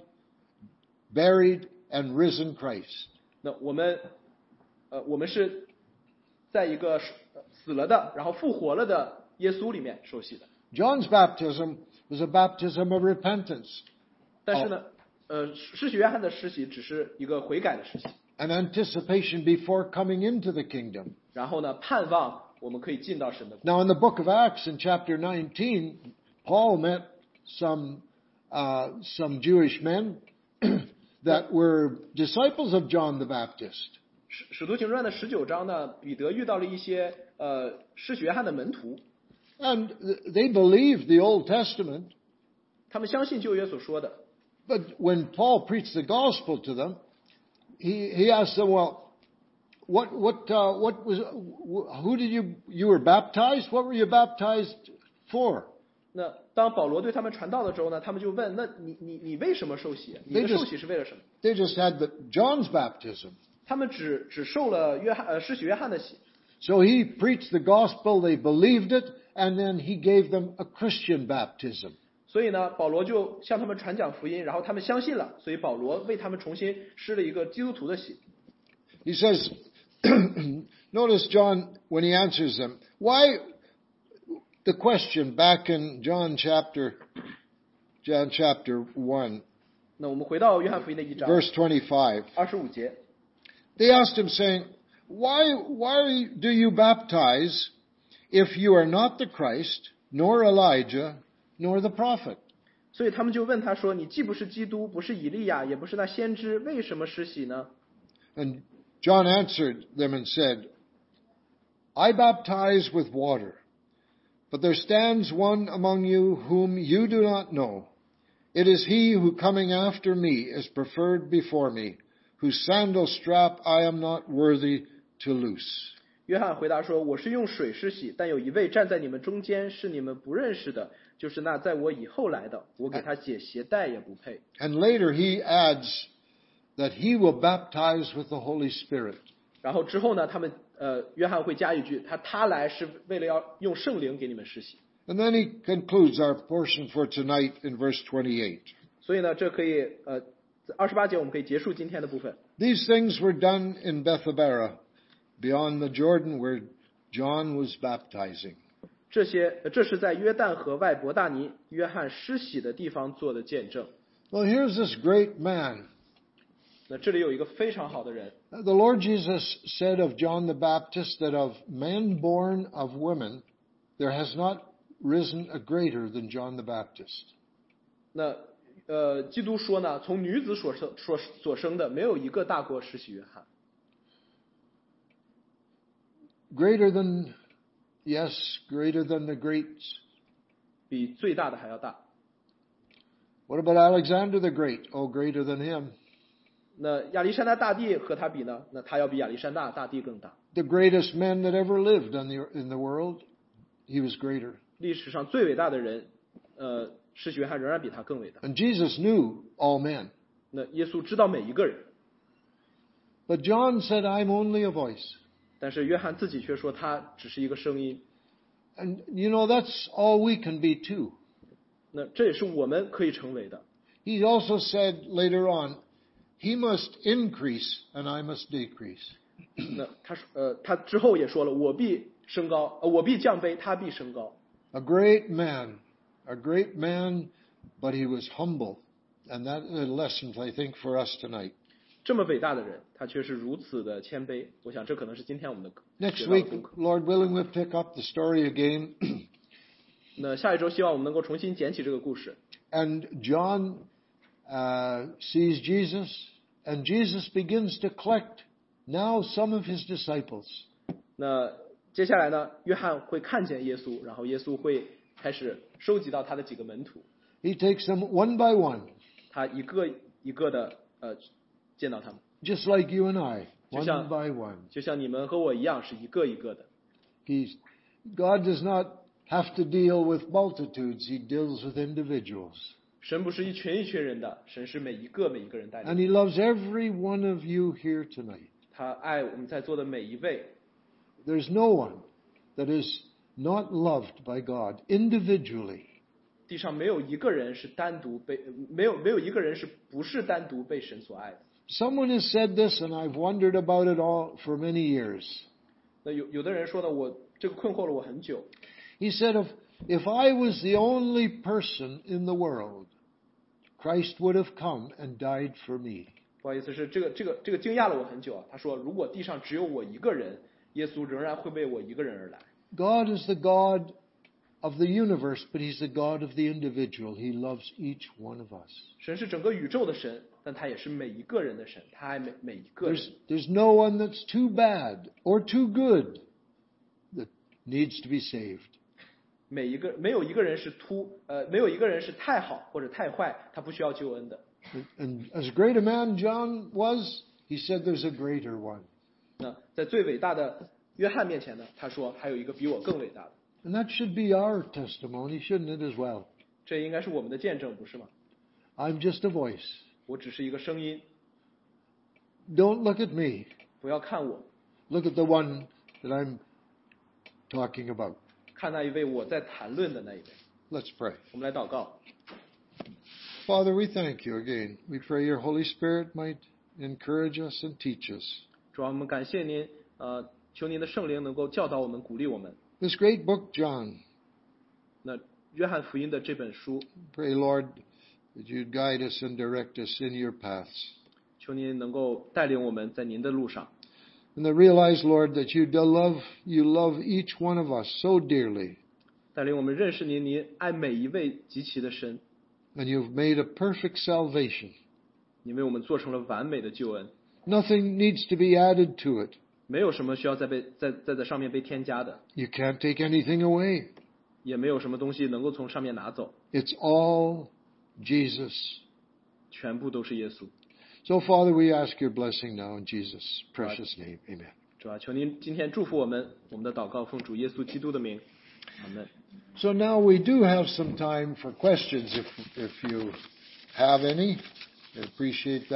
buried, and risen Christ. 那我们呃我们是在一个死了的，然后复活了的耶稣里面受洗的。 John's baptism was a baptism of repentance, 但是呢，呃，施洗约翰的施洗只是一个悔改的施洗， an anticipation before coming into the kingdom. 然后呢，盼望我们可以进到神的国。 Now, in the book of Acts, in chapter nineteen, Paul met some uh, some Jewish men that were disciples of John the Baptist. 使使徒行传的十九章呢，彼得遇到了一些呃施洗约翰的门徒， And they believed the Old Testament, 他们相信旧约所说的。 but when Paul preached the gospel to them, he, he asked them, well, what, what, uh, what was, who did you, you were baptized? What were you baptized for? 那当保罗对他们传道的时候呢，他们就问：那你你你为什么受洗？你的 They just- 受洗是为了什么？ They just had the, John's baptism. 他们只只受了约翰呃施洗约翰的洗， So he preached the gospel, they believed it, and then he gave them a Christian baptism. 所以呢，保罗就向他们传讲福音，然后他们相信了，所以保罗为他们重新施了一个基督徒的洗。 He says, notice John, when he answers them, why, the question back in John chapter, John chapter one, 那我们回到约翰福音的一章 verse twenty-five. 二十五节， They asked him saying, why, why do you baptize if you are not the Christ, nor Elijah, nor the prophet? 所以他们就问他说：“你既不是基督，不是以利亚，也不是那先知，为什么施洗呢？” And John answered them and said, I baptize with water, but there stands one among you whom you do not know. It is he who coming after me is preferred before me, whose sandal strap I am not worthy to loose. 约翰回答说：“我是用水施洗，但有一位站在你们中间，是你们不认识的。 就是那在我以后来的，我给他解鞋带也不配。 And later he adds that he will baptize with the Holy Spirit. 然后之后呢，他们呃，约翰会加一句，他他来是为了要用圣灵给你们施洗。 And then he concludes our portion for tonight in verse twenty-eight. 所以呢，这可以呃，二十八节我们可以结束今天的部分。 These things were done in Bethabara, beyond the Jordan, where John was baptizing. 这些这是在约旦河外伯大尼约翰施洗的地方做的见证。 Well, here's this great man. 那这里有一个非常好的人。 The Lord Jesus said of John the Baptist that of men born of women, there has not risen a greater than John the Baptist. 那呃，基督说呢，从女子所生所所生的，没有一个大过施洗约翰。 Greater than, yes, greater than the greats. 比最大的还要大。 What about Alexander the Great? Oh, greater than him. 那亚历山大大帝和他比呢？那他要比亚历山大大帝更大。 The greatest men that ever lived in the, in the world, he was greater. 历史上最伟大的人，呃，施洗约翰仍然比他更伟大。 And Jesus knew all men. 那耶稣知道每一个人， But John said, I'm only a voice. 但是约翰自己却说他只是一个声音。 And you know, that's all we can be too. 那这也是我们可以成为的。 He also said later on, he must increase and I must decrease. 那他说，呃，他之后也说了，我必升高，呃，我必降卑，他必升高。 A great man, a great man, but he was humble. And that is a lesson, I think, for us tonight. 这么伟大的人，他却是如此的谦卑。我想这可能是今天我们的 Next 学到的 week, 功课。 Lord willing, we'll pick up the story again. 那下一周希望我们能够重新捡起这个故事。 And John uh, sees Jesus, and Jesus begins to collect now some of his disciples. 那接下来呢，约翰会看见耶稣，然后耶稣会开始收集到他的几个门徒， He takes them one by one, 他一个一个的呃见到他们， just like you and I, one 就像- by one. 就像你们和我一样，是一个一个的。 He's, God does not have to deal with multitudes, he deals with individuals. 神不是一群一群人的，神是每一个每一个人带领 And。he loves every one of you here tonight. 他爱我们在座的每一位， There's no one that is not loved by God individually. 地上没有一个人是单独被，没有没有一个人是不是单独被神所爱的。 Someone has said this, and I've wondered about it all for many years. 那有有的人说呢，我这个困惑了我很久。 He said, if, if I was the only person in the world, Christ would have come and died for me. 不好意思，是这个这个这个惊讶了我很久啊。他说，如果地上只有我一个人，耶稣仍然会为我一个人而来。 God is the God of the universe, but he's the God of the individual. He loves each one of us. 神是整个宇宙的神，但他也是每一个人的神，他爱每每一个人 There's,。there's no one that's too bad or too good that needs to be saved. 每一个没有一个人是突呃没有一个人是太好或者太坏，他不需要救恩的。 And as great a man John was, he said there's a greater one. 那在最伟大的约翰面前呢，他说还有一个比我更伟大的。 And that should be our testimony, shouldn't it, as well? 这应该是我们的见证，不是吗？ I'm just a voice. 我只是一个声音， Don't look at me. 不要看我， Look at the one that I'm talking about. 看那一位我在谈论的那一位。 Let's pray. 我们来祷告。 Father, we thank you again. We pray your Holy Spirit might encourage us and teach us. 主啊，我们感谢您，呃，求您的圣灵能够教导我们、鼓励我们。 This great book, John, 那约翰福音的这本书， pray, Lord, that you'd guide us and direct us in your paths. 求您能够带领我们在您的路上。 And I realize, Lord, that you do love, you love each one of us so dearly. 带领我们认识您，您爱每一位极其的深， And you've made a perfect salvation. 你为我们做成了完美的救恩， Nothing needs to be added to it. 没有什么需要再被再再在上面被添加的， You can't take anything away. 也没有什么东西能够从上面拿走， It's all Jesus. 全部都是耶稣。 So, Father, we ask your blessing now in Jesus' precious name. Amen. 主啊，求您今天祝福我们，我们的祷告奉主耶稣基督的名。 阿门。 So now we do have some time for questions if if you have any. I appreciate that.